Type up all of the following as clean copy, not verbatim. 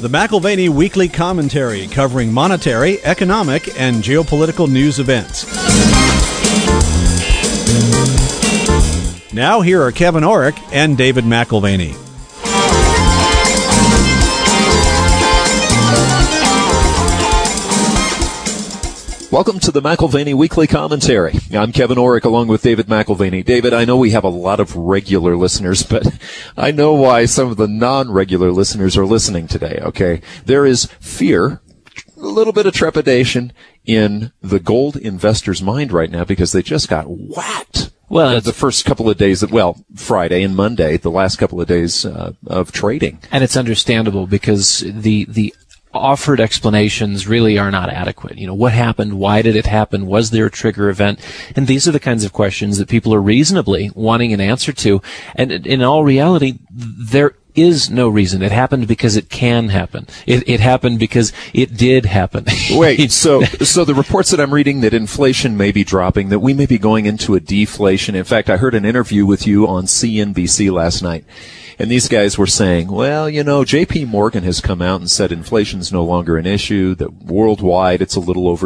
The McAlvany Weekly Commentary, covering monetary, economic, and geopolitical news events. Now here are Kevin Orrick and David McAlvany. Welcome to the McAlvany Weekly Commentary. I'm Kevin Orrick along with David McAlvany. David, I know we have a lot of regular listeners, but I know why some of the non-regular listeners are listening today, okay? There is fear, a little bit of trepidation in the gold investor's mind right now because they just got whacked. Well, the first couple of days, Friday and Monday, the last couple of days of trading. And it's understandable because the offered explanations really are not adequate. You know, what happened? Why did it happen? Was there a trigger event? And these are the kinds of questions that people are reasonably wanting an answer to. And in all reality, there is no reason. It happened because it can happen. It happened because it did happen. Wait, so the reports that I'm reading that inflation may be dropping, that we may be going into a deflation. In fact, I heard an interview with you on CNBC last night. And these guys were saying, well, you know, J.P. Morgan has come out and said inflation's no longer an issue, that worldwide it's a little over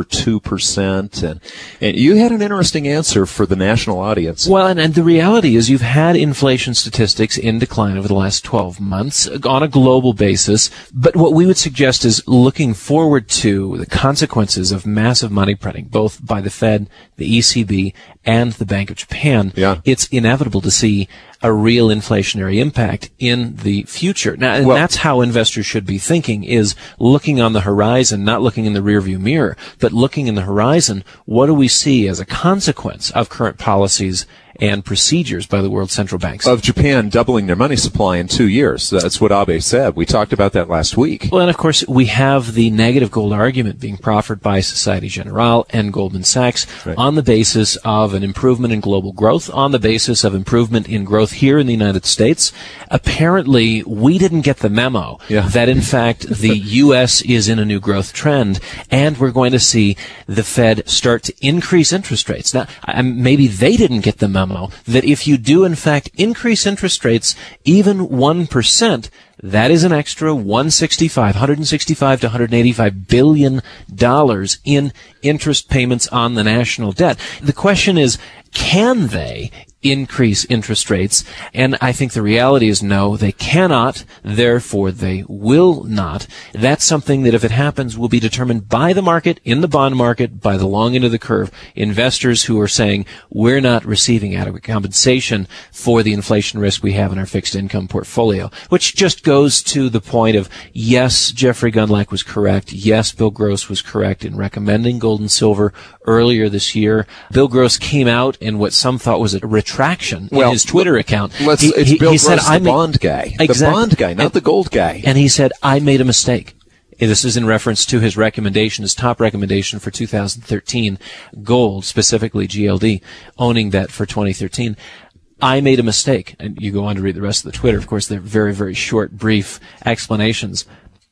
2%. And you had an interesting answer for the national audience. Well, and the reality is you've had inflation statistics in decline over the last 12 months on a global basis. But what we would suggest is looking forward to the consequences of massive money printing, both by the Fed, the ECB, and the Bank of Japan. Yeah. It's inevitable to see a real inflationary impact in the future. Now, and that's how investors should be thinking, is looking on the horizon, not looking in the rearview mirror, but looking in the horizon. What do we see as a consequence of current policies and procedures by the world central banks? Of Japan doubling their money supply in 2 years. That's what Abe said. We talked about that last week. Well, and of course, we have the negative gold argument being proffered by Societe Generale and Goldman Sachs on the basis of an improvement in global growth, on the basis of improvement in growth here in the United States. Apparently, we didn't get the memo that, in fact, the U.S. is in a new growth trend, and we're going to see the Fed start to increase interest rates. Now, maybe they didn't get the memo that if you do, in fact, increase interest rates even 1%, that is an extra $165 to $185 billion in interest payments on the national debt. The question is, can they increase interest rates? And I think the reality is no, they cannot, therefore they will not. That's something that if it happens will be determined by the market, in the bond market, by the long end of the curve. Investors who are saying we're not receiving adequate compensation for the inflation risk we have in our fixed income portfolio, which just goes to the point of, yes, Jeffrey Gundlach was correct. Yes, Bill Gross was correct in recommending gold and silver earlier this year. Bill Gross came out in what some thought was a retraction in his Twitter account. It's Bill Gross, the bond guy. Exactly. The bond guy, not the gold guy. And he said, I made a mistake. This is in reference to his recommendation, his top recommendation for 2013, gold, specifically GLD, owning that for 2013. I made a mistake. And you go on to read the rest of the Twitter. Of course, they're very, very short, brief explanations.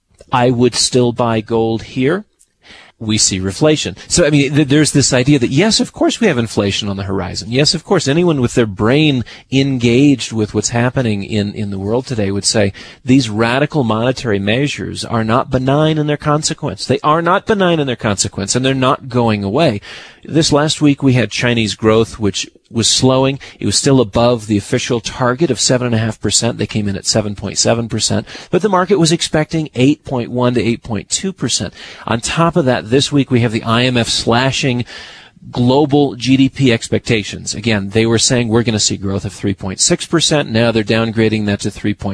I would still buy gold here. We see reflation. So, I mean, there's this idea that, yes, of course we have inflation on the horizon. Yes, of course, anyone with their brain engaged with what's happening in the world today would say these radical monetary measures are not benign in their consequence. They are not benign in their consequence, and they're not going away. This last week we had Chinese growth, which was slowing. It was still above the official target of 7.5%. They came in at 7.7%, but the market was expecting 8.1 to 8.2%. On top of that, this week we have the IMF slashing global GDP expectations. Again, they were saying we're going to see growth of 3.6%. Now they're downgrading that to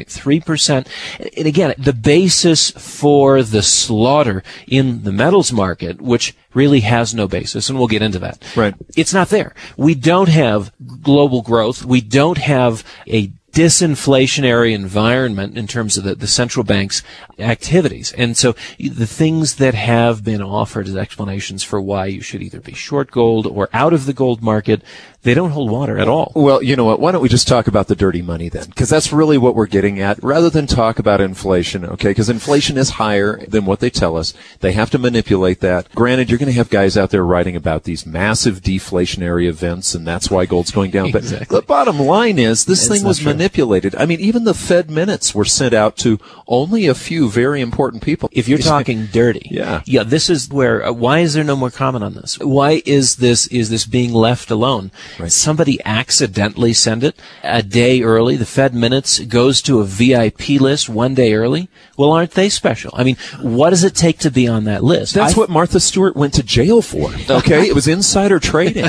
3.3%. And again, the basis for the slaughter in the metals market, which really has no basis, and we'll get into that. Right. It's not there. We don't have global growth. We don't have a disinflationary environment in terms of the central bank's activities. And so the things that have been offered as explanations for why you should either be short gold or out of the gold market, they don't hold water at all. Well, you know what? Why don't we just talk about the dirty money then? Because that's really what we're getting at, rather than talk about inflation, okay? Because inflation is higher than what they tell us. They have to manipulate that. Granted, you're going to have guys out there writing about these massive deflationary events, and that's why gold's going down. Exactly. But the bottom line is this thing was manipulated. I mean, even the Fed minutes were sent out to only a few very important people. If you're talking dirty. Yeah. Yeah, this is where, why is there no more comment on this? Why is this being left alone? Right. Somebody accidentally send it a day early. The Fed minutes goes to a VIP list one day early. Well, aren't they special? I mean, what does it take to be on that list? That's what Martha Stewart went to jail for. Okay. It was insider trading.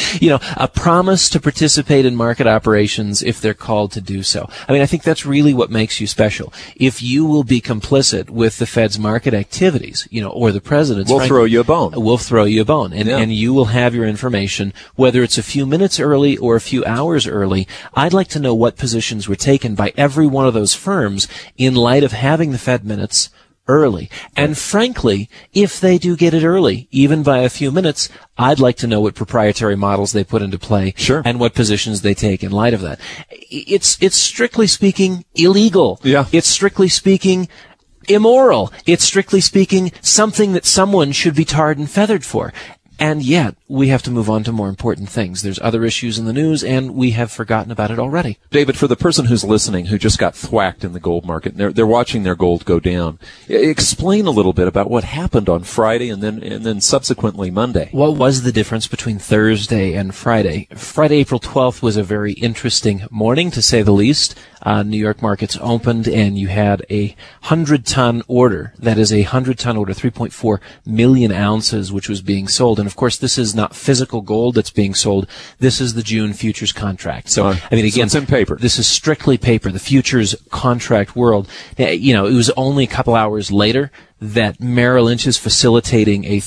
A promise to participate in market operations if they're called to do so. I mean, I think that's really what makes you special. If you will be complicit with the Fed's market activities, or the president's, we'll throw you a bone. We'll throw you a bone. And you will have your information, whether it's a few minutes early or a few hours early. I'd like to know what positions were taken by every one of those firms in light of having the Fed minutes early. And frankly, if they do get it early, even by a few minutes, I'd like to know what proprietary models they put into play. Sure. And what positions they take in light of that. It's strictly speaking illegal. Yeah. It's strictly speaking immoral. It's strictly speaking something that someone should be tarred and feathered for. And yet, we have to move on to more important things. There's other issues in the news, and we have forgotten about it already. David, for the person who's listening who just got thwacked in the gold market, and they're watching their gold go down, explain a little bit about what happened on Friday and then subsequently Monday. What was the difference between Thursday and Friday? Friday, April 12th was a very interesting morning, to say the least. New York markets opened, and you had a 100-ton order. That is a 100-ton order, 3.4 million ounces, which was being sold. And of course, this is not physical gold that's being sold. This is the June futures contract. So, I mean, again, so it's in paper. This is strictly paper. The futures contract world. It was only a couple hours later that Merrill Lynch is facilitating a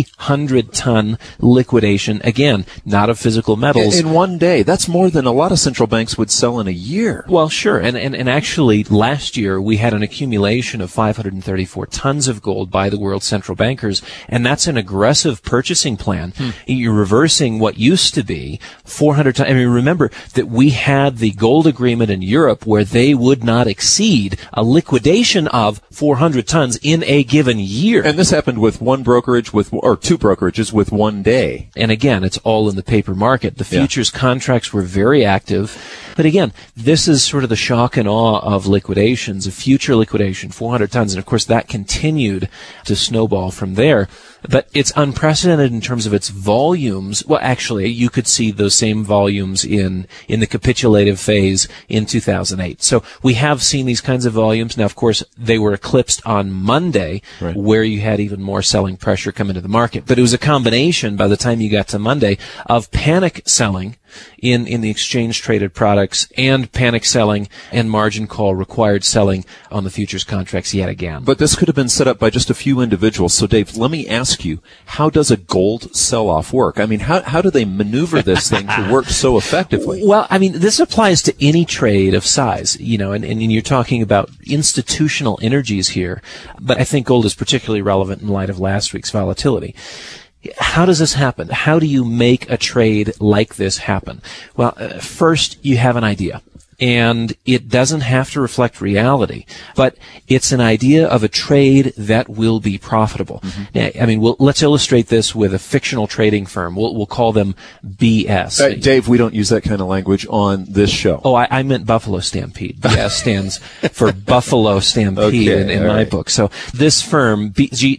300-ton liquidation. Again, not of physical metals. In one day. That's more than a lot of central banks would sell in a year. Well, sure. And actually, last year, we had an accumulation of 534 tons of gold by the world central bankers, and that's an aggressive purchasing plan. You're reversing what used to be 400 tons. I mean, remember that we had the gold agreement in Europe where they would not exceed a liquidation of 400 tons in a given year. And this happened with one brokerage or two brokerages with one day. And again, it's all in the paper market. The futures contracts were very active. But again, this is sort of the shock and awe of liquidations, a future liquidation, 400 tons. And of course, that continued to snowball from there. But it's unprecedented in terms of its volumes. Well, actually, you could see those same volumes in the capitulative phase in 2008. So we have seen these kinds of volumes. Now, of course, they were eclipsed on Monday, right, where you had even more selling pressure come into the market. But it was a combination, by the time you got to Monday, of panic selling in the exchange-traded products and panic selling and margin call required selling on the futures contracts yet again. But this could have been set up by just a few individuals. So, Dave, let me ask you, how does a gold sell-off work? I mean, how do they maneuver this thing to work so effectively? Well, I mean, this applies to any trade of size, and you're talking about institutional energies here, but I think gold is particularly relevant in light of last week's volatility. How does this happen? How do you make a trade like this happen? Well, first, you have an idea. And it doesn't have to reflect reality, but it's an idea of a trade that will be profitable. Mm-hmm. I mean, let's illustrate this with a fictional trading firm. We'll call them BS. Dave, we don't use that kind of language on this show. Oh, I meant Buffalo Stampede. BS stands for Buffalo Stampede in my book. So this firm,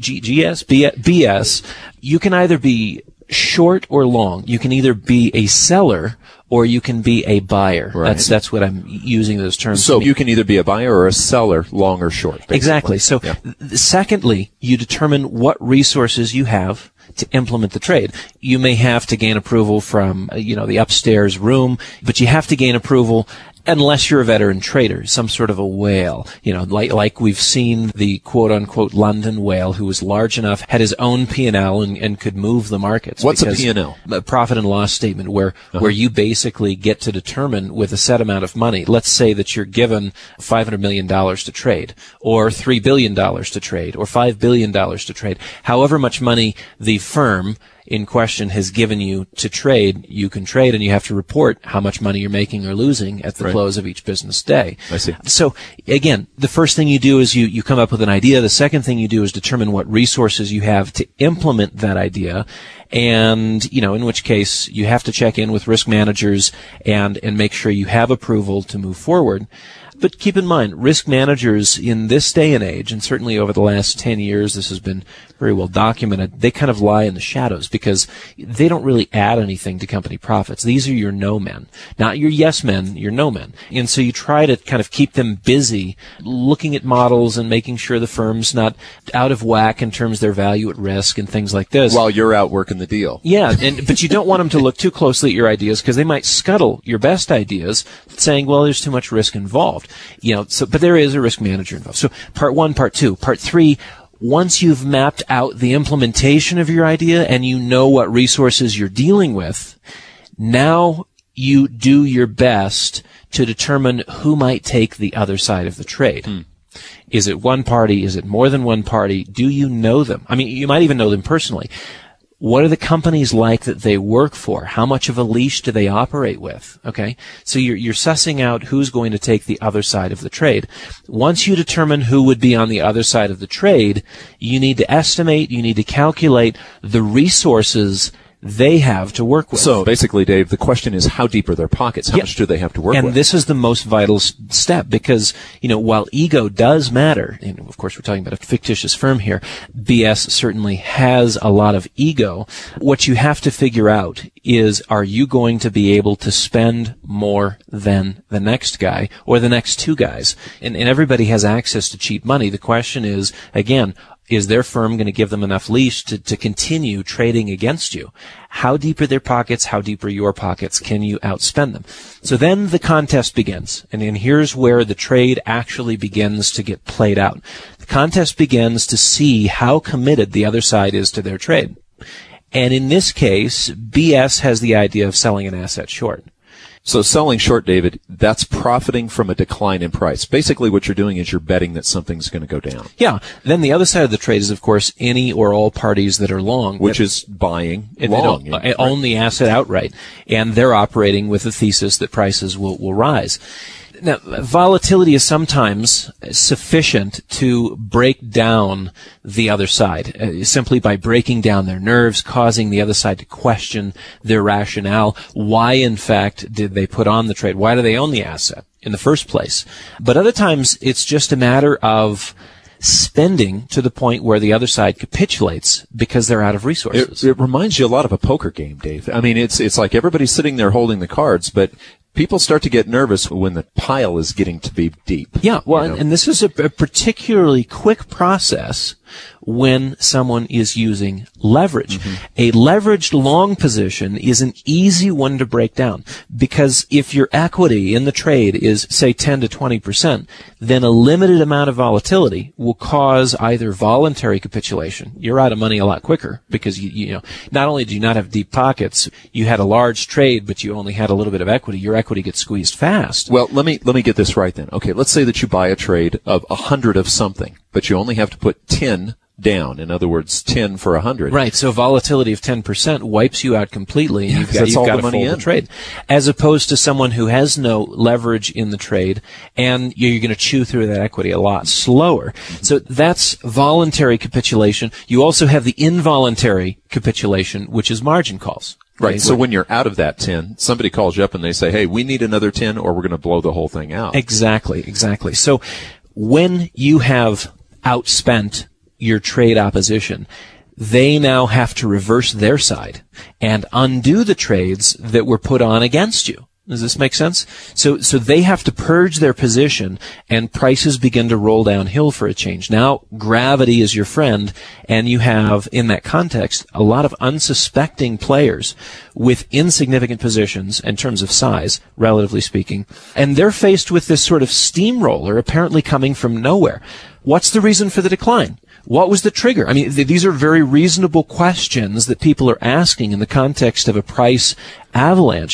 BS, you can either be short or long. You can either be a seller or you can be a buyer. Right. That's what I'm using those terms. So you can either be a buyer or a seller, long or short. Basically. Exactly. So secondly, you determine what resources you have to implement the trade. You may have to gain approval from, the upstairs room, but you have to gain approval unless you're a veteran trader, some sort of a whale, like we've seen the quote-unquote London whale who was large enough, had his own P&L and could move the markets. What's a P&L? A profit and loss statement where you basically get to determine with a set amount of money. Let's say that you're given $500 million to trade, or $3 billion to trade, or $5 billion to trade. However much money the firm in question has given you to trade, you can trade, and you have to report how much money you're making or losing at the close of each business day. I see. So again, the first thing you do is you come up with an idea. The second thing you do is determine what resources you have to implement that idea. And, in which case you have to check in with risk managers and make sure you have approval to move forward. But keep in mind, risk managers in this day and age, and certainly over the last 10 years, this has been very well documented, they kind of lie in the shadows because they don't really add anything to company profits. These are your no men, not your yes men, your no men. And so you try to kind of keep them busy looking at models and making sure the firm's not out of whack in terms of their value at risk and things like this. While you're out working the deal. Yeah, but you don't want them to look too closely at your ideas because they might scuttle your best ideas saying, well, there's too much risk involved. But there is a risk manager involved. So part 1, part 2, part 3, once you've mapped out the implementation of your idea and you know what resources you're dealing with, now you do your best to determine who might take the other side of the trade. Is it one party? Is it more than one party? Do you know them? I mean, you might even know them personally. What are the companies like that they work for? How much of a leash do they operate with? Okay. So you're sussing out who's going to take the other side of the trade. Once you determine who would be on the other side of the trade, you need to estimate, you need to calculate the resources they have to work with. So basically, Dave, the question is how deep are their pockets? How much do they have to work with? And this is the most vital step because, while ego does matter, and of course we're talking about a fictitious firm here, BS certainly has a lot of ego. What you have to figure out is, are you going to be able to spend more than the next guy or the next two guys? And everybody has access to cheap money. The question is, again, is their firm going to give them enough leash to continue trading against you? How deep are their pockets? How deep are your pockets? Can you outspend them? So then the contest begins. And here's where the trade actually begins to get played out. The contest begins to see how committed the other side is to their trade. And in this case, BS has the idea of selling an asset short. So selling short, David, that's profiting from a decline in price. Basically what you're doing is you're betting that something's going to go down. Yeah. Then the other side of the trade is, of course, any or all parties that are long. Which is buying long. They own the asset outright. And they're operating with the thesis that prices will rise. Now, volatility is sometimes sufficient to break down the other side, simply by breaking down their nerves, causing the other side to question their rationale. Why, in fact, did they put on the trade? Why do they own the asset in the first place? But other times, it's just a matter of spending to the point where the other side capitulates because they're out of resources. It reminds you a lot of a poker game, Dave. I mean, it's like everybody's sitting there holding the cards, but people start to get nervous when the pile is getting to be deep. Yeah, well, and this is a particularly quick process when someone is using leverage. Mm-hmm. A leveraged long position is an easy one to break down because if your equity in the trade is, say, 10 to 20%, then a limited amount of volatility will cause either voluntary capitulation. You're out of money a lot quicker because you know, not only do you not have deep pockets, you had a large trade, but you only had a little bit of equity. Your equity gets squeezed fast. Well, let me get this right then. Okay, let's say that you buy a trade of 100 of something, but you only have to put 10 down. In other words, 10 for 100. Right. So volatility of 10% wipes you out completely. And you've got to fold the trade. As opposed to someone who has no leverage in the trade and you're going to chew through that equity a lot slower. So that's voluntary capitulation. You also have the involuntary capitulation, which is margin calls. Right. So when you're out of that 10, somebody calls you up and they say, hey, we need another 10 or we're going to blow the whole thing out. Exactly. So when you have outspent your trade opposition, they now have to reverse their side and undo the trades that were put on against you. Does this make sense? So they have to purge their position and prices begin to roll downhill for a change. Now gravity is your friend and you have, in that context, a lot of unsuspecting players with insignificant positions in terms of size, relatively speaking, and they're faced with this sort of steamroller apparently coming from nowhere. What's the reason for the decline? What was the trigger? I mean, these are very reasonable questions that people are asking in the context of a price avalanche.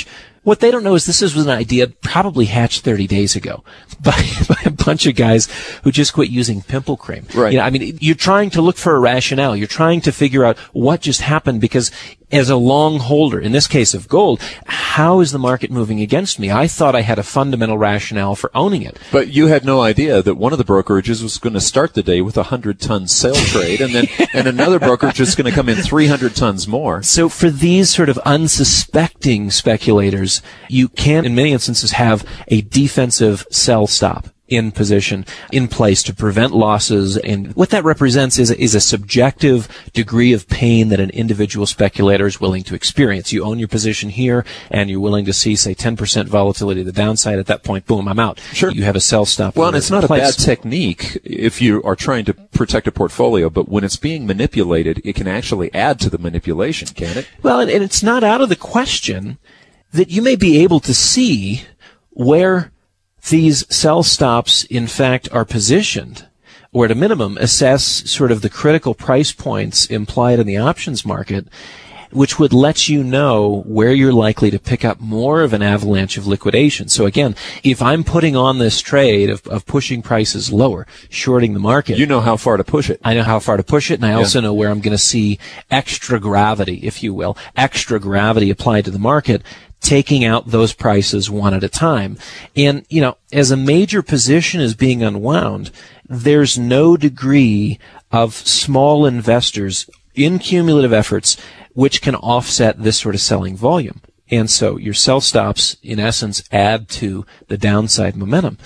What they don't know is this was an idea probably hatched 30 days ago by a bunch of guys who just quit using pimple cream. Right. You know, I mean, you're trying to look for a rationale. You're trying to figure out what just happened because as a long holder, in this case of gold, how is the market moving against me? I thought I had a fundamental rationale for owning it. But you had no idea that one of the brokerages was going to start the day with a 100-ton sale trade, and then and another brokerage is going to come in 300 tons more. So for these sort of unsuspecting speculators, you can, in many instances, have a defensive sell stop in position, in place to prevent losses. And what that represents is a subjective degree of pain that an individual speculator is willing to experience. You own your position here, and you're willing to see, say, 10% volatility to the downside. At that point, boom, I'm out. Sure. You have a sell stop. Well, and it's not a bad technique if you are trying to protect a portfolio, but when it's being manipulated, it can actually add to the manipulation, can't it? Well, and it's not out of the question that you may be able to see where these sell stops, in fact, are positioned, or at a minimum, assess sort of the critical price points implied in the options market, which would let you know where you're likely to pick up more of an avalanche of liquidation. So again, if I'm putting on this trade of pushing prices lower, shorting the market. You know how far to push it. I know how far to push it, and I also know where I'm going to see extra gravity, if you will, extra gravity applied to the market, taking out those prices one at a time. And, you know, as a major position is being unwound, there's no degree of small investors in cumulative efforts which can offset this sort of selling volume. And so your sell stops, in essence, add to the downside momentum.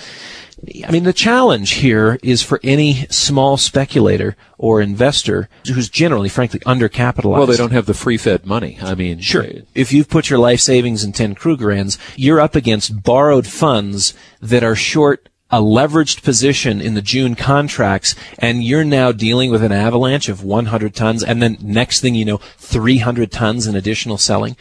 I mean, the challenge here is for any small speculator or investor who's generally, frankly, undercapitalized. Well, they don't have the free-fed money. I mean, sure. If you've put your life savings in 10 Krugerrands, you're up against borrowed funds that are short a leveraged position in the June contracts, and you're now dealing with an avalanche of 100 tons, and then next thing you know, 300 tons in additional selling.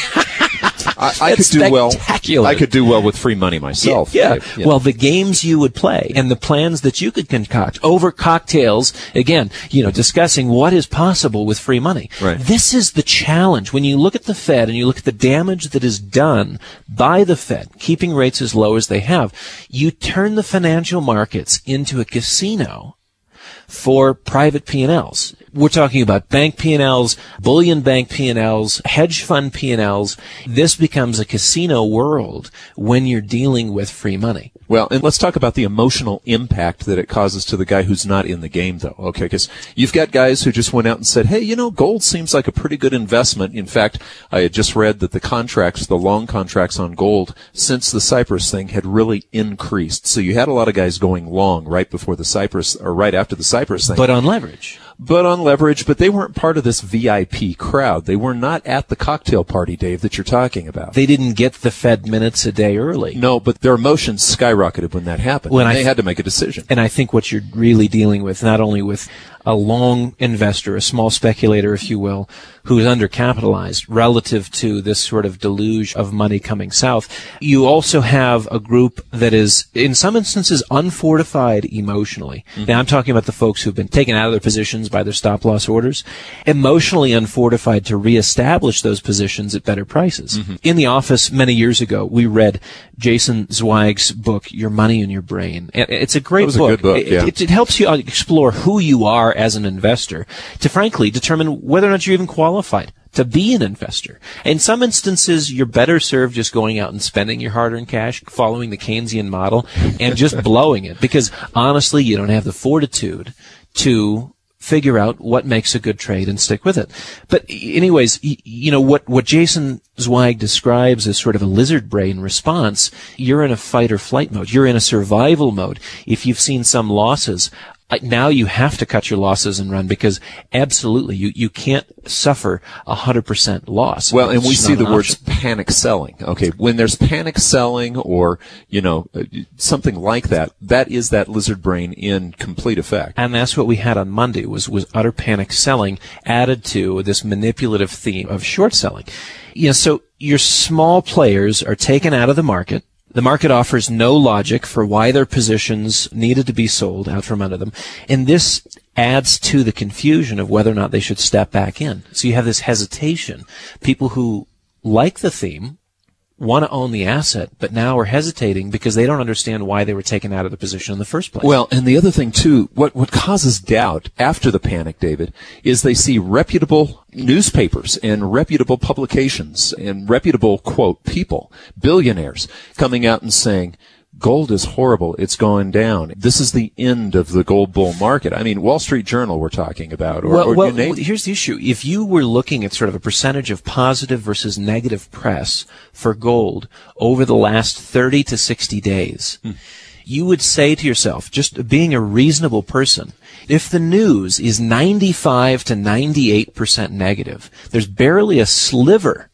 I could do well. I could do well with free money myself. Yeah. Well, the games you would play and the plans that you could concoct over cocktails, again, you know, discussing what is possible with free money. Right. This is the challenge. When you look at the Fed and you look at the damage that is done by the Fed, keeping rates as low as they have, you turn the financial markets into a casino for private P&Ls. We're talking about bank P&Ls, bullion bank P&Ls, hedge fund P&Ls. This becomes a casino world when you're dealing with free money. Well, and let's talk about the emotional impact that it causes to the guy who's not in the game, though. Okay, because you've got guys who just went out and said, hey, you know, gold seems like a pretty good investment. In fact, I had just read that the long contracts on gold since the Cyprus thing had really increased. So you had a lot of guys going long right before the Cyprus, or right after the Cyprus thing. But on leverage. But they weren't part of this VIP crowd. They were not at the cocktail party, Dave, that you're talking about. They didn't get the Fed minutes a day early. No, but their emotions skyrocketed when that happened. They had to make a decision. And I think what you're really dealing with, not only with a long investor, a small speculator, if you will, who is undercapitalized relative to this sort of deluge of money coming south. You also have a group that is, in some instances, unfortified emotionally. Mm-hmm. Now, I'm talking about the folks who've been taken out of their positions by their stop-loss orders, emotionally unfortified to reestablish those positions at better prices. Mm-hmm. In the office many years ago, we read Jason Zweig's book, Your Money and Your Brain. It's a great book. It was a good book, yeah. It helps you explore who you are as an investor to, frankly, determine whether or not you're even qualified to be an investor. In some instances, you're better served just going out and spending your hard-earned cash, following the Keynesian model, and just blowing it. Because, honestly, you don't have the fortitude to figure out what makes a good trade and stick with it. But anyways, you know, what Jason Zweig describes as sort of a lizard brain response, you're in a fight or flight mode. You're in a survival mode. If you've seen some losses, now you have to cut your losses and run, because absolutely you can't suffer 100% loss. Well, and we see the words panic selling. Okay, when there's panic selling or, you know, something like that, that is that lizard brain in complete effect. And that's what we had on Monday was utter panic selling added to this manipulative theme of short selling. You know, so your small players are taken out of the market. The market offers no logic for why their positions needed to be sold out from under them. And this adds to the confusion of whether or not they should step back in. So you have this hesitation. People who like the theme want to own the asset, but now are hesitating because they don't understand why they were taken out of the position in the first place. Well, and the other thing, too, what causes doubt after the panic, David, is they see reputable newspapers and reputable publications and reputable, quote, people, billionaires, coming out and saying, gold is horrible. It's going down. This is the end of the gold bull market. I mean, Wall Street Journal we're talking about. Well, here's the issue. If you were looking at sort of a percentage of positive versus negative press for gold over the last 30 to 60 days, you would say to yourself, just being a reasonable person, if the news is 95 to 98% negative, there's barely a sliver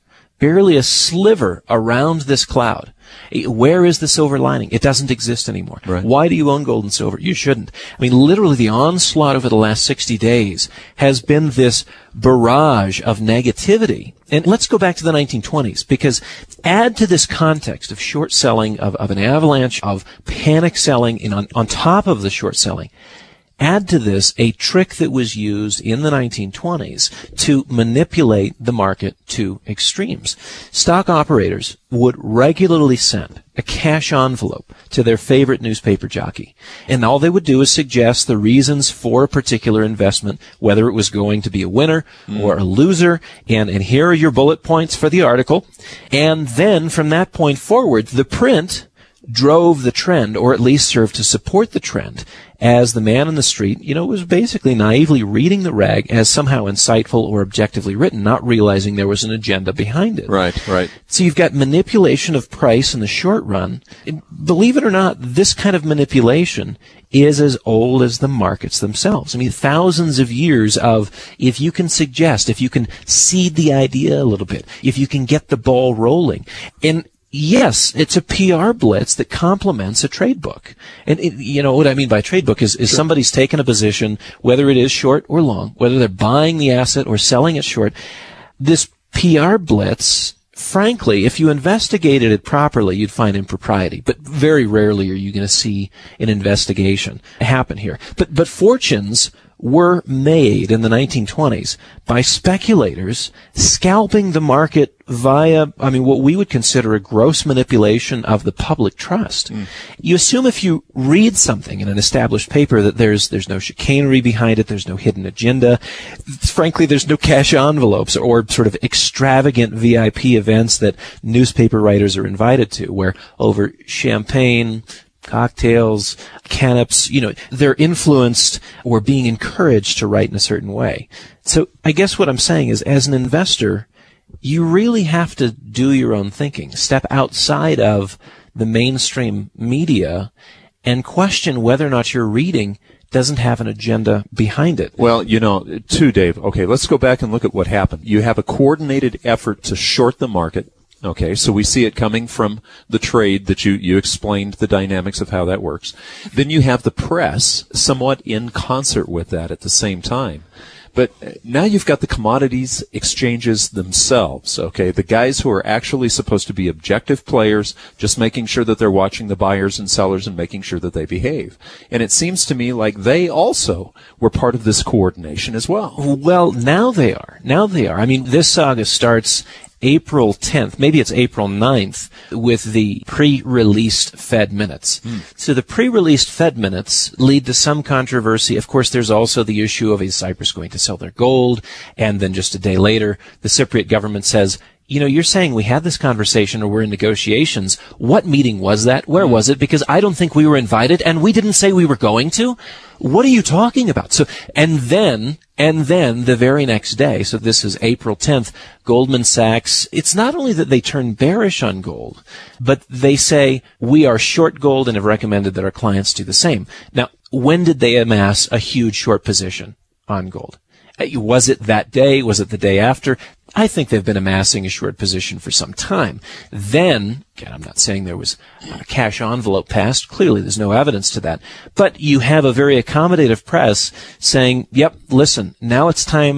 around this cloud. Where is the silver lining? It doesn't exist anymore. Right. Why do you own gold and silver? You shouldn't. I mean, literally the onslaught over the last 60 days has been this barrage of negativity. And let's go back to the 1920s, because add to this context of short selling, of an avalanche of panic selling, and on top of the short selling, add to this a trick that was used in the 1920s to manipulate the market to extremes. Stock operators would regularly send a cash envelope to their favorite newspaper jockey. And all they would do is suggest the reasons for a particular investment, whether it was going to be a winner or a loser, and here are your bullet points for the article. And then from that point forward, the print drove the trend, or at least served to support the trend, as the man in the street, was basically naively reading the rag as somehow insightful or objectively written, not realizing there was an agenda behind it. Right. So you've got manipulation of price in the short run. And believe it or not, this kind of manipulation is as old as the markets themselves. I mean, thousands of years of, if you can suggest, if you can seed the idea a little bit, if you can get the ball rolling. And yes, it's a PR blitz that complements a trade book. And what I mean by trade book is somebody's taken a position, whether it is short or long, whether they're buying the asset or selling it short. This PR blitz, frankly, if you investigated it properly, you'd find impropriety. But very rarely are you going to see an investigation happen here. But fortunes were made in the 1920s by speculators scalping the market via, what we would consider a gross manipulation of the public trust. You assume if you read something in an established paper that there's no chicanery behind it, there's no hidden agenda. Frankly, there's no cash envelopes or sort of extravagant VIP events that newspaper writers are invited to, where over champagne, cocktails, canaps, they're influenced or being encouraged to write in a certain way. So I guess what I'm saying is, as an investor, you really have to do your own thinking, step outside of the mainstream media and question whether or not your reading doesn't have an agenda behind it. Well, too, Dave. Okay, let's go back and look at what happened. You have a coordinated effort to short the market. Okay, so we see it coming from the trade that you explained the dynamics of how that works. Then you have the press somewhat in concert with that at the same time. But now you've got the commodities exchanges themselves, okay? The guys who are actually supposed to be objective players, just making sure that they're watching the buyers and sellers and making sure that they behave. And it seems to me like they also were part of this coordination as well. Well, now they are. I mean, this saga starts April 10th, maybe it's April 9th, with the pre-released Fed minutes. So the pre-released Fed minutes lead to some controversy. Of course, there's also the issue of, is Cyprus going to sell their gold? And then just a day later, the Cypriot government says, you're saying we had this conversation or we're in negotiations. What meeting was that? Where was it? Because I don't think we were invited and we didn't say we were going to. What are you talking about? So, and then the very next day, so this is April 10th, Goldman Sachs, it's not only that they turn bearish on gold, but they say we are short gold and have recommended that our clients do the same. Now, when did they amass a huge short position on gold? Was it that day? Was it the day after? I think they've been amassing a short position for some time. Then, again, I'm not saying there was a cash envelope passed. Clearly, there's no evidence to that. But you have a very accommodative press saying, yep, listen, now it's time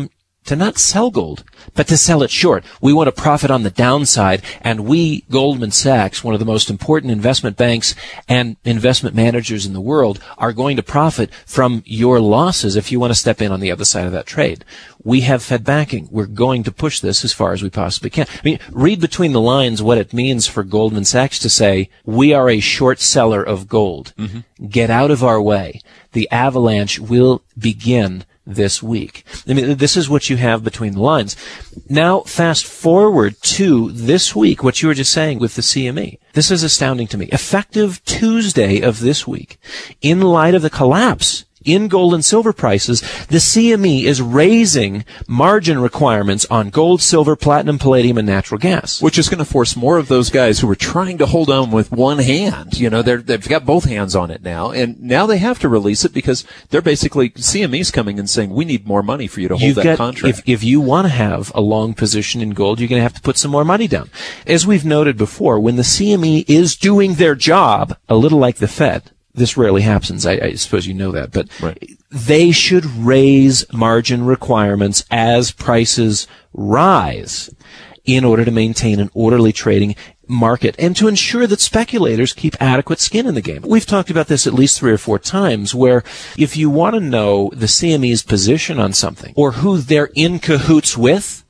to not sell gold, but to sell it short. We want to profit on the downside, and we, Goldman Sachs, one of the most important investment banks and investment managers in the world, are going to profit from your losses if you want to step in on the other side of that trade. We have Fed backing. We're going to push this as far as we possibly can. I mean, read between the lines what it means for Goldman Sachs to say, we are a short seller of gold. Mm-hmm. Get out of our way. The avalanche will begin this week. I mean, this is what you have between the lines. Now, fast forward to this week, what you were just saying with the CME. This is astounding to me. Effective Tuesday of this week, in light of the collapse in gold and silver prices, the CME is raising margin requirements on gold, silver, platinum, palladium, and natural gas. Which is going to force more of those guys who are trying to hold on with one hand. You know, they've got both hands on it now, and now they have to release it because they're basically, CME's coming and saying, we need more money for you to hold that contract. If you want to have a long position in gold, you're going to have to put some more money down. As we've noted before, when the CME is doing their job, a little like the Fed, this rarely happens. I suppose you know that, but right. They should raise margin requirements as prices rise in order to maintain an orderly trading market and to ensure that speculators keep adequate skin in the game. We've talked about this at least 3 or 4 times, where if you want to know the CME's position on something or who they're in cahoots with,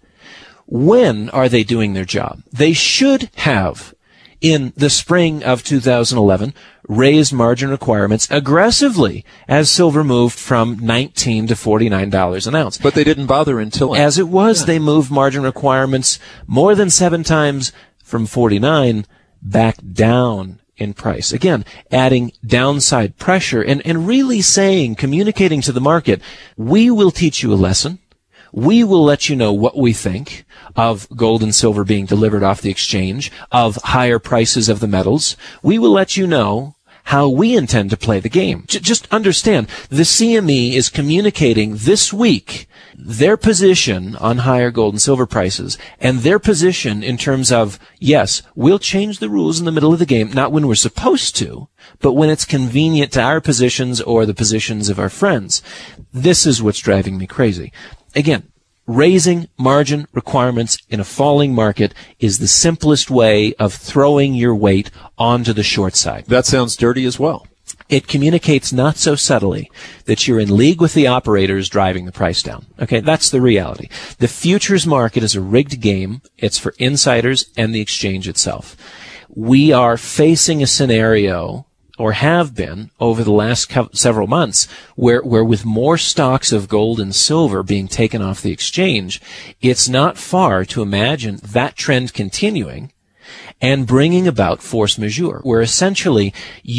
when are they doing their job? They should have, in the spring of 2011, raised margin requirements aggressively as silver moved from $19 to $49 an ounce. But they didn't bother until... As it was, they moved margin requirements more than 7 times from 49 back down in price. Again, adding downside pressure and really saying, communicating to the market, we will teach you a lesson. We will let you know what we think of gold and silver being delivered off the exchange, of higher prices of the metals. We will let you know how we intend to play the game. Just understand, the CME is communicating this week their position on higher gold and silver prices and their position in terms of, yes, we'll change the rules in the middle of the game, not when we're supposed to, but when it's convenient to our positions or the positions of our friends. This is what's driving me crazy. Again, raising margin requirements in a falling market is the simplest way of throwing your weight onto the short side. That sounds dirty as well. It communicates not so subtly that you're in league with the operators driving the price down. Okay, that's the reality. The futures market is a rigged game. It's for insiders and the exchange itself. We are facing a scenario, or have been over the last several months, where with more stocks of gold and silver being taken off the exchange, it's not far to imagine that trend continuing and bringing about force majeure, where essentially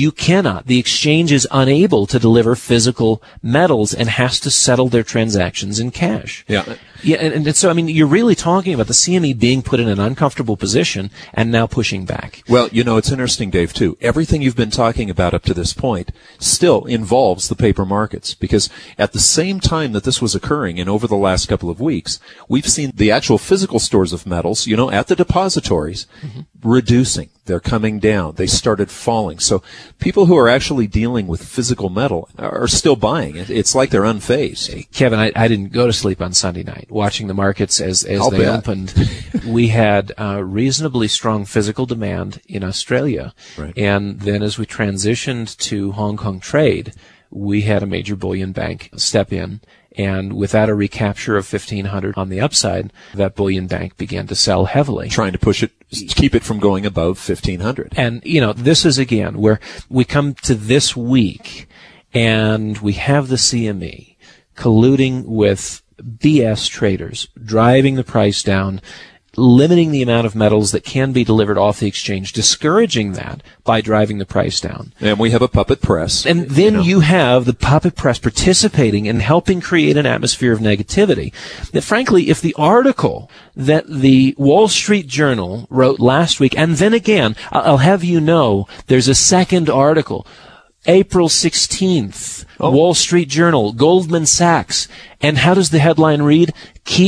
the exchange is unable to deliver physical metals and has to settle their transactions in cash. Yeah. Yeah, and so, I mean, you're really talking about the CME being put in an uncomfortable position and now pushing back. Well, you know, it's interesting, Dave, too. Everything you've been talking about up to this point still involves the paper markets, because at the same time that this was occurring and over the last couple of weeks, we've seen the actual physical stores of metals, you know, at the depositories, reducing. They're coming down. They started falling. So people who are actually dealing with physical metal are still buying it. It's like they're unfazed. Kevin, I didn't go to sleep on Sunday night watching the markets as they opened. We had reasonably strong physical demand in Australia. Right. And then as we transitioned to Hong Kong trade, we had a major bullion bank step in. And without a recapture of 1,500 on the upside, that bullion bank began to sell heavily. Trying to push it, keep it from going above 1,500. And, you know, this is again where we come to this week and we have the CME colluding with BS traders, driving the price down, limiting the amount of metals that can be delivered off the exchange, discouraging that by driving the price down. And we have a puppet press. And then you have the puppet press participating and helping create an atmosphere of negativity. That frankly, if the article that the Wall Street Journal wrote last week, and then again, I'll have you know, there's a second article, April 16th, Wall Street Journal, Goldman Sachs. And how does the headline read? Keep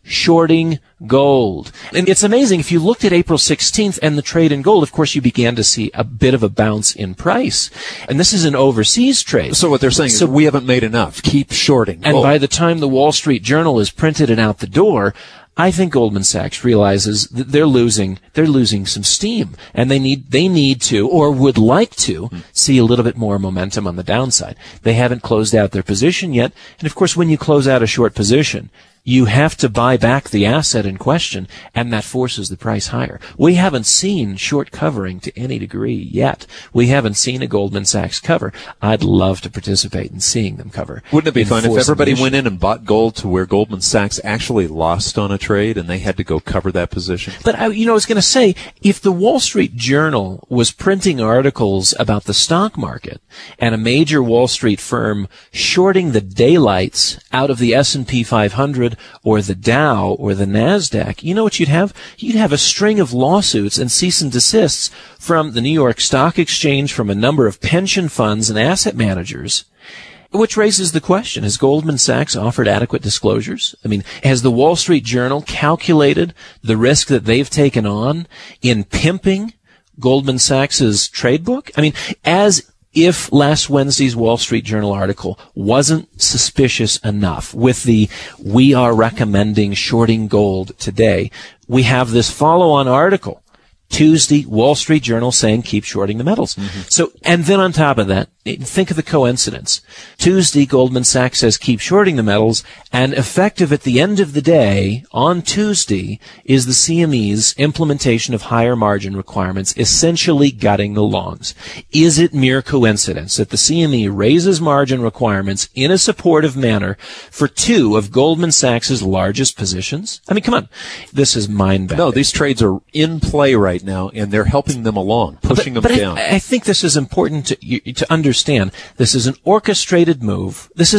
shorting gold. And it's amazing, if you looked at April 16th and the trade in gold, of course you began to see a bit of a bounce in price. And this is an overseas trade. So what they're saying is we haven't made enough. Keep shorting gold. And by the time the Wall Street Journal has printed it out the door, I think Goldman Sachs realizes that they're losing some steam, and they need to, or would like to, see a little bit more momentum on the downside. They haven't closed out their position yet, and of course when you close out a short position, you have to buy back the asset in question, and that forces the price higher. We haven't seen short covering to any degree yet. We haven't seen a Goldman Sachs cover. I'd love to participate in seeing them cover. Wouldn't it be fun if everybody went in and bought gold to where Goldman Sachs actually lost on a trade and they had to go cover that position? But I was going to say, if the Wall Street Journal was printing articles about the stock market and a major Wall Street firm shorting the daylights out of the S&P 500 or the Dow or the NASDAQ, you know what you'd have? You'd have a string of lawsuits and cease and desists from the New York Stock Exchange, from a number of pension funds and asset managers, which raises the question, has Goldman Sachs offered adequate disclosures? I mean, has the Wall Street Journal calculated the risk that they've taken on in pimping Goldman Sachs's trade book? I mean, as if last Wednesday's Wall Street Journal article wasn't suspicious enough with the "we are recommending shorting gold today," we have this follow-on article, Tuesday, Wall Street Journal saying keep shorting the metals. So, and then on top of that, think of the coincidence. Tuesday, Goldman Sachs says keep shorting the metals, and effective at the end of the day, on Tuesday, is the CME's implementation of higher margin requirements, essentially gutting the longs. Is it mere coincidence that the CME raises margin requirements in a supportive manner for two of Goldman Sachs's largest positions? I mean, come on. This is mind-bending. No, these trades are in play right now, and they're helping them along, pushing them down. I think this is important to understand. This is an orchestrated move. This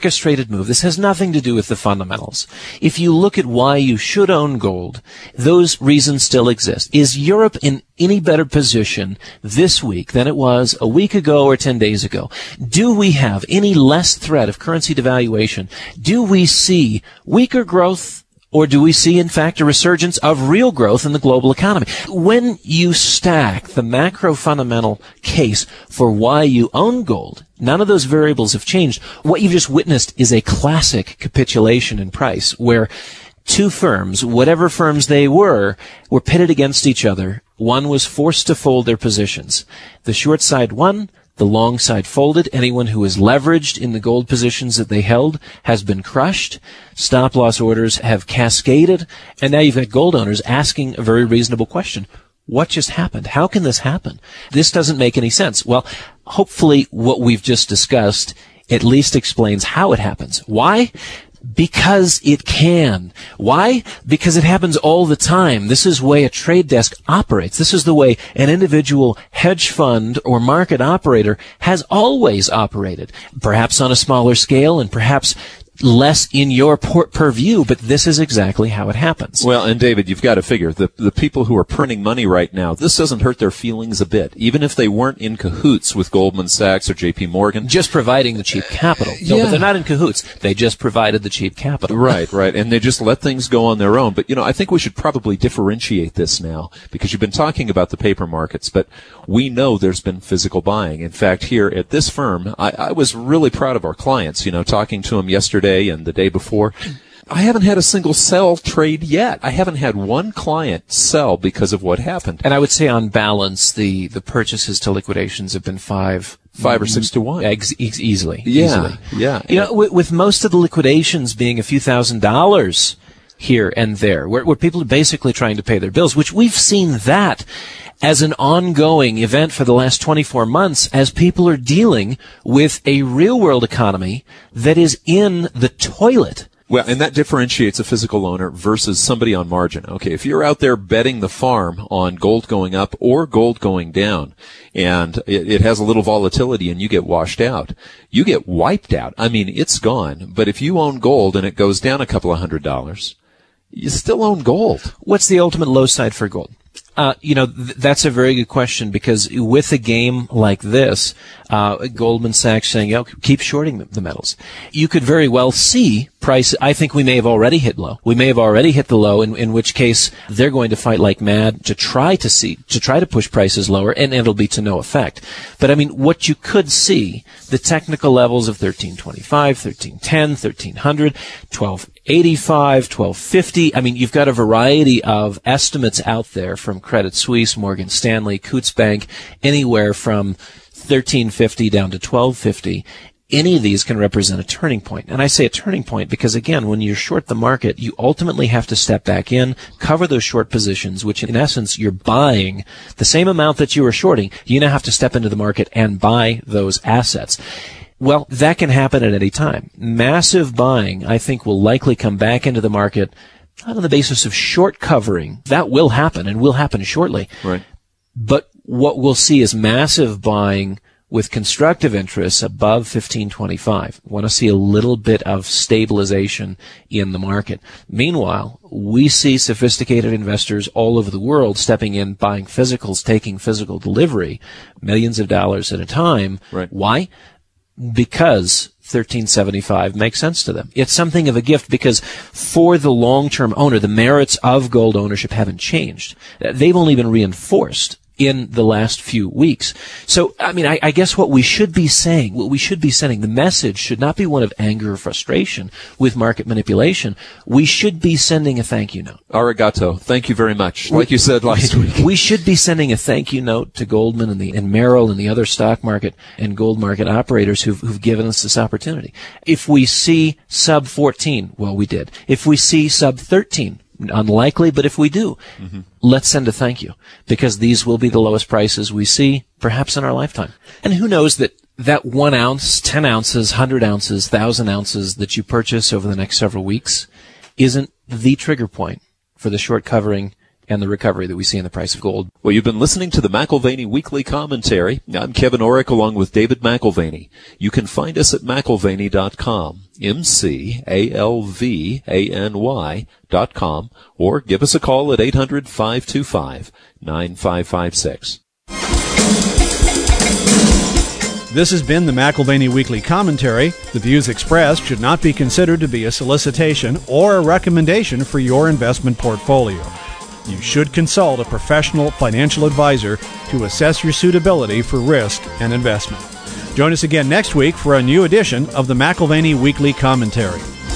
has nothing to do with the fundamentals. If you look at why you should own gold, those reasons still exist. Is Europe in any better position this week than it was a week ago or 10 days ago? Do we have any less threat of currency devaluation? Do we see weaker growth? Or do we see, in fact, a resurgence of real growth in the global economy? When you stack the macro fundamental case for why you own gold, none of those variables have changed. What you've just witnessed is a classic capitulation in price, where two firms, whatever firms they were pitted against each other. One was forced to fold their positions. The short side won. The long side folded. Anyone who is leveraged in the gold positions that they held has been crushed. Stop loss orders have cascaded. And now you've got gold owners asking a very reasonable question. What just happened? How can this happen? This doesn't make any sense. Well, hopefully what we've just discussed at least explains how it happens. Why? Because it can. Why? Because it happens all the time. This is the way a trade desk operates. This is the way an individual hedge fund or market operator has always operated. Perhaps on a smaller scale and perhaps less in your purview, but this is exactly how it happens. Well, and David, you've got to figure, the people who are printing money right now, this doesn't hurt their feelings a bit, even if they weren't in cahoots with Goldman Sachs or J.P. Morgan. Just providing the cheap capital. No, yeah. But they're not in cahoots. They just provided the cheap capital. Right. And they just let things go on their own. But, I think we should probably differentiate this now, because you've been talking about the paper markets, but we know there's been physical buying. In fact, here at this firm, I was really proud of our clients, talking to them yesterday and the day before. I haven't had a single sell trade yet. I haven't had one client sell because of what happened. And I would say on balance, the purchases to liquidations have been 5 or 6 to 1. Easily. Yeah. Easily. Yeah. With most of the liquidations being a few $1,000s here and there, where people are basically trying to pay their bills, which we've seen that as an ongoing event for the last 24 months as people are dealing with a real-world economy that is in the toilet. Well, and that differentiates a physical owner versus somebody on margin. Okay, if you're out there betting the farm on gold going up or gold going down, and it has a little volatility and you get washed out, you get wiped out. I mean, it's gone. But if you own gold and it goes down a couple of $100s, you still own gold. What's the ultimate low side for gold? That's a very good question, because with a game like this, Goldman Sachs saying, keep shorting the metals, you could very well see price, I think we may have already hit low. We may have already hit the low, in which case they're going to fight like mad to try to push prices lower, and it'll be to no effect. But I mean, what you could see, the technical levels of 1325, 1310, 1300, 1285, 1250. I mean, you've got a variety of estimates out there from Credit Suisse, Morgan Stanley, Coutts Bank, anywhere from 1350 down to 1250. Any of these can represent a turning point. And I say a turning point because, again, when you short the market, you ultimately have to step back in, cover those short positions, which in essence you're buying the same amount that you were shorting. You now have to step into the market and buy those assets. Well, that can happen at any time. Massive buying, I think, will likely come back into the market not on the basis of short covering. That will happen and will happen shortly. Right. But what we'll see is massive buying with constructive interests above 1525. We want to see a little bit of stabilization in the market. Meanwhile, we see sophisticated investors all over the world stepping in, buying physicals, taking physical delivery, millions of dollars at a time. Right. Why? Because 1375 makes sense to them. It's something of a gift because for the long-term owner, the merits of gold ownership haven't changed. They've only been reinforced in the last few weeks. So, I mean, I guess what we should be saying, the message should not be one of anger or frustration with market manipulation. We should be sending a thank you note. Arigato. Thank you very much. Like you said last week. We should be sending a thank you note to Goldman and Merrill and the other stock market and gold market operators who've given us this opportunity. If we see sub 14, well, we did. If we see sub 13, unlikely, but if we do, let's send a thank you, because these will be the lowest prices we see perhaps in our lifetime. And who knows that 1 ounce, 10 ounces, 100 ounces, 1,000 ounces that you purchase over the next several weeks isn't the trigger point for the short covering and the recovery that we see in the price of gold. Well, you've been listening to the McAlvany Weekly Commentary. I'm Kevin Orrick along with David McAlvany. You can find us at McAlvany.com, McAlvany.com, or give us a call at 800-525-9556. This has been the McAlvany Weekly Commentary. The views expressed should not be considered to be a solicitation or a recommendation for your investment portfolio. You should consult a professional financial advisor to assess your suitability for risk and investment. Join us again next week for a new edition of the McAlvany Weekly Commentary.